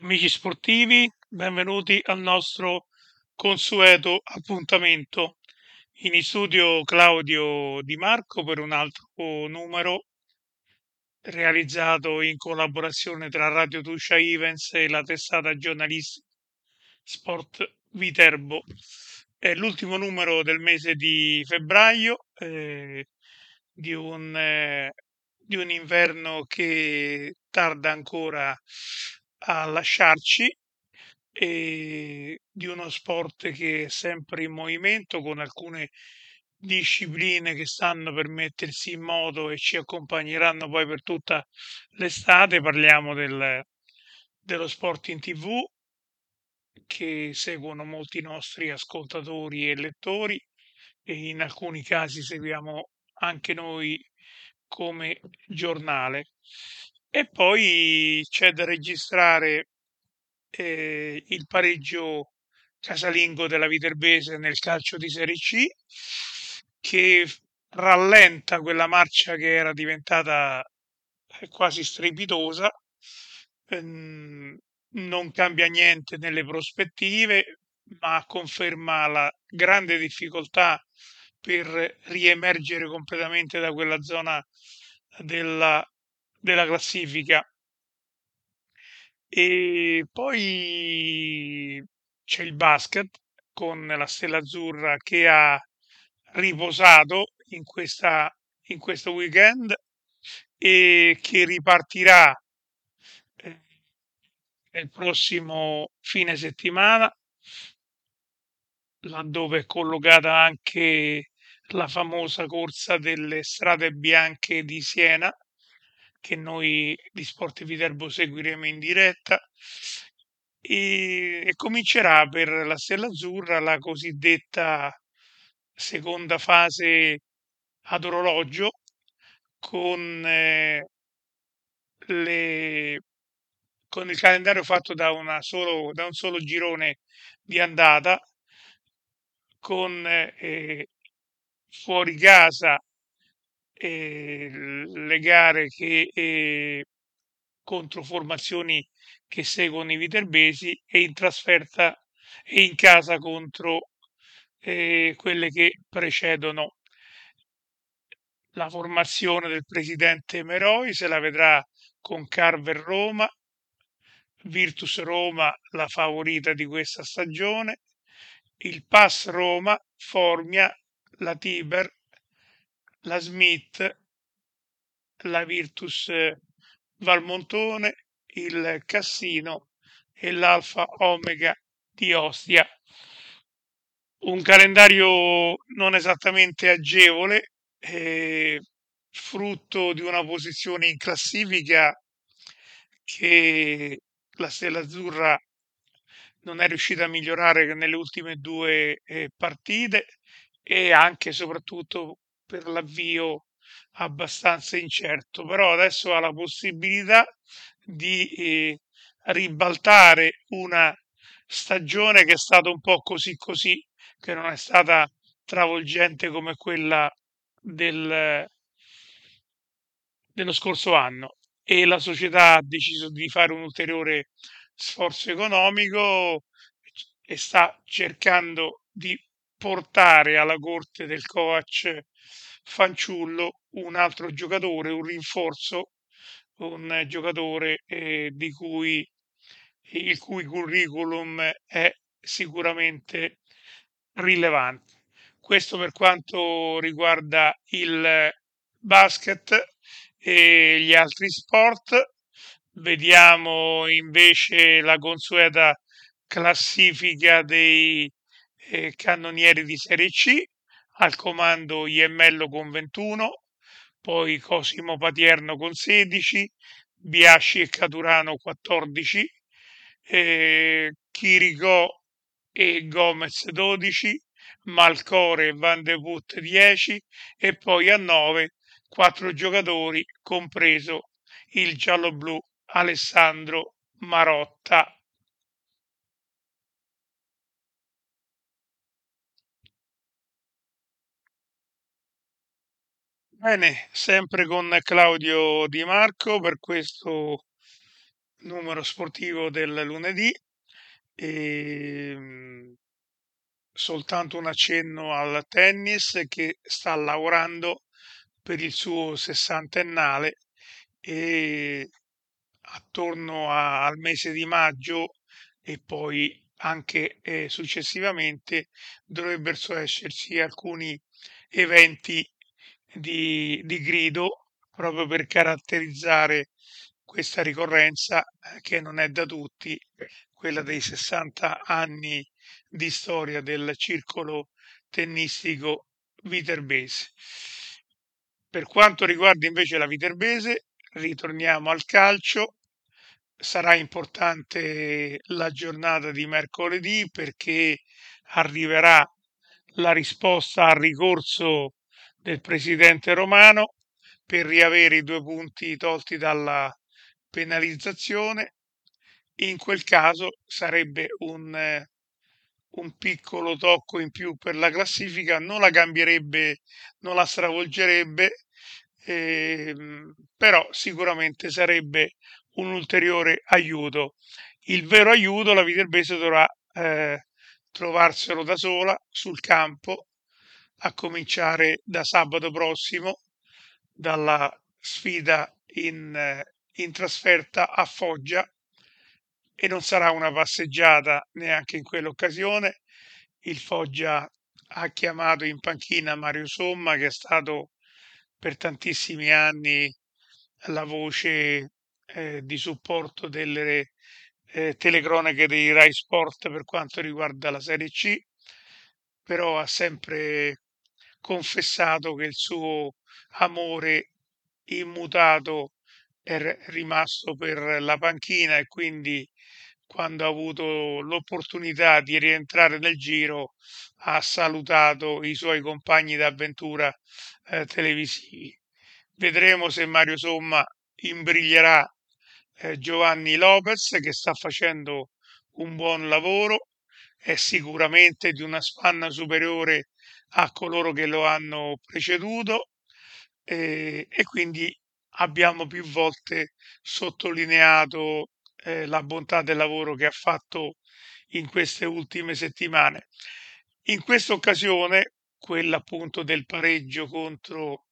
Amici sportivi, benvenuti al nostro consueto appuntamento. In studio Claudio Di Marco per un altro numero realizzato in collaborazione tra Radio Tuscia Events e la testata giornalistica Sport Viterbo. È l'ultimo numero del mese di febbraio, di un, eh, di un inverno che tarda ancora a lasciarci e di uno sport che è sempre in movimento con alcune discipline che stanno per mettersi in moto e ci accompagneranno poi per tutta l'estate. Parliamo dello sport in TV che seguono molti nostri ascoltatori e lettori e in alcuni casi seguiamo anche noi come giornale. E poi c'è da registrare il pareggio casalingo della Viterbese nel calcio di Serie C, che rallenta quella marcia che era diventata quasi strepitosa. Ehm, Non cambia niente nelle prospettive, ma conferma la grande difficoltà per riemergere completamente da quella zona della, della classifica. E poi c'è il basket con la Stella Azzurra che ha riposato in questo weekend e che ripartirà eh, il prossimo fine settimana, laddove è collocata anche la famosa corsa delle strade bianche di Siena, che noi di Sport Viterbo seguiremo in diretta, e comincerà per la Stella Azzurra la cosiddetta seconda fase ad orologio con, le- con il calendario fatto da un solo girone di andata, con fuori casa le gare contro formazioni che seguono i viterbesi e in trasferta e in casa contro quelle che precedono. La formazione del presidente Meroi se la vedrà con Carver Roma, Virtus Roma la favorita di questa stagione, il PAS Roma, Formia, la Tiber, la Smith, la Virtus Valmontone, il Cassino e l'Alfa Omega di Ostia. Un calendario non esattamente agevole, frutto di una posizione in classifica che la Stella Azzurra non è riuscita a migliorare che nelle ultime due partite e anche e soprattutto per l'avvio abbastanza incerto, però adesso ha la possibilità di ribaltare una stagione che è stata un po' così così, che non è stata travolgente come quella del, dello scorso anno e la società ha deciso di fare un ulteriore sforzo economico e sta cercando di portare alla corte del coach fanciullo un altro giocatore, un rinforzo, un giocatore il cui curriculum è sicuramente rilevante. Questo per quanto riguarda il basket e gli altri sport. Vediamo invece la consueta classifica dei cannonieri di Serie C, al comando Iemmello con 21, poi Cosimo Patierno con 16, Biasci e Caturano 14, Chiricò e Gomez 12, Malcore e Van de Voort 10 e poi a 9 quattro giocatori, compreso il giallo-blu Alessandro Marotta. Bene, sempre con Claudio Di Marco per questo numero sportivo del lunedì. E, soltanto un accenno al tennis che sta lavorando per il suo sessantennale e attorno al mese di maggio e poi anche successivamente dovrebbero esserci alcuni eventi di grido proprio per caratterizzare questa ricorrenza che non è da tutti, quella dei 60 anni di storia del circolo tennistico viterbese. Per quanto riguarda invece la Viterbese, ritorniamo al calcio. Sarà importante la giornata di mercoledì perché arriverà la risposta al ricorso del presidente romano per riavere i 2 punti tolti dalla penalizzazione. In quel caso sarebbe un piccolo tocco in più per la classifica, non la cambierebbe, non la stravolgerebbe, però sicuramente sarebbe un ulteriore aiuto. Il vero aiuto la Viterbese dovrà trovarselo da sola sul campo, a cominciare da sabato prossimo, dalla sfida in trasferta a Foggia, e non sarà una passeggiata neanche in quell'occasione. Il Foggia ha chiamato in panchina Mario Somma, che è stato per tantissimi anni la voce di supporto delle telecronache dei Rai Sport per quanto riguarda la Serie C, però ha sempre confessato che il suo amore immutato è rimasto per la panchina e quindi quando ha avuto l'opportunità di rientrare nel giro ha salutato i suoi compagni d'avventura televisivi. Vedremo se Mario Somma imbriglierà Giovanni Lopez, che sta facendo un buon lavoro, è sicuramente di una spanna superiore a coloro che lo hanno preceduto, e quindi abbiamo più volte sottolineato la bontà del lavoro che ha fatto in queste ultime settimane. In questa occasione, quella appunto del pareggio contro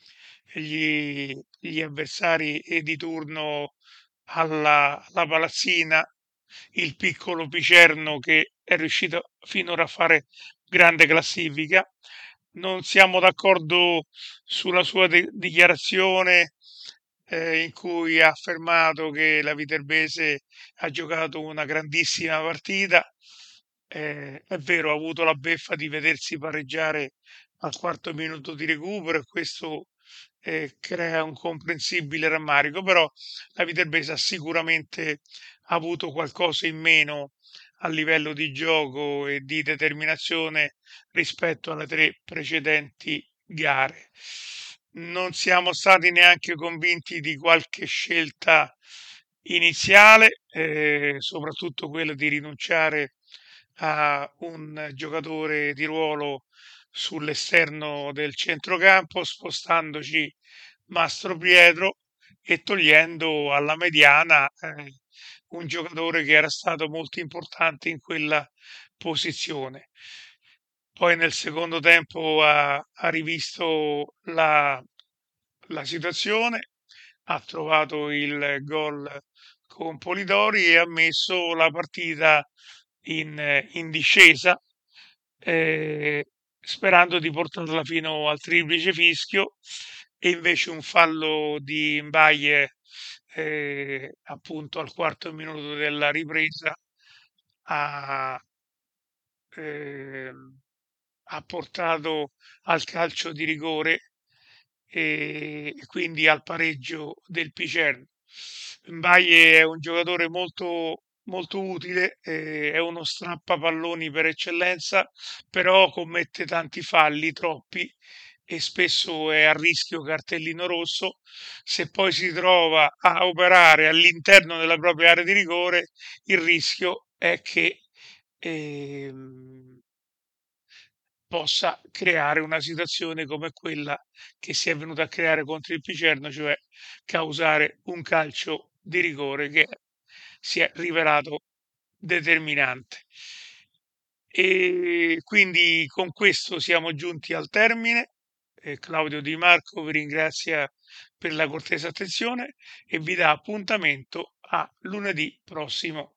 gli avversari di turno alla Palazzina, il piccolo Picerno che è riuscito finora a fare grande classifica. Non siamo d'accordo sulla sua dichiarazione in cui ha affermato che la Viterbese ha giocato una grandissima partita. È vero, ha avuto la beffa di vedersi pareggiare al quarto minuto di recupero e questo crea un comprensibile rammarico, però la Viterbese ha sicuramente avuto qualcosa in meno a livello di gioco e di determinazione rispetto alle 3 precedenti gare. Non siamo stati neanche convinti di qualche scelta iniziale, soprattutto quella di rinunciare a un giocatore di ruolo sull'esterno del centrocampo, spostandoci Mastro Pietro e togliendo alla mediana un giocatore che era stato molto importante in quella posizione. Poi nel secondo tempo ha rivisto la situazione, ha trovato il gol con Polidori e ha messo la partita in discesa, eh, sperando di portarla fino al triplice fischio, e invece un fallo di Mbaye appunto al quarto minuto della ripresa ha, ehm, ha portato al calcio di rigore e quindi al pareggio del Picerno. Mbaye è un giocatore molto, molto utile, è uno strappapalloni per eccellenza, però commette tanti falli, troppi, e spesso è a rischio cartellino rosso. Se poi si trova a operare all'interno della propria area di rigore, il rischio è che ehm, possa creare una situazione come quella che si è venuta a creare contro il Picerno, cioè causare un calcio di rigore che si è rivelato determinante. E quindi con questo siamo giunti al termine. Claudio Di Marco vi ringrazia per la cortese attenzione e vi dà appuntamento a lunedì prossimo.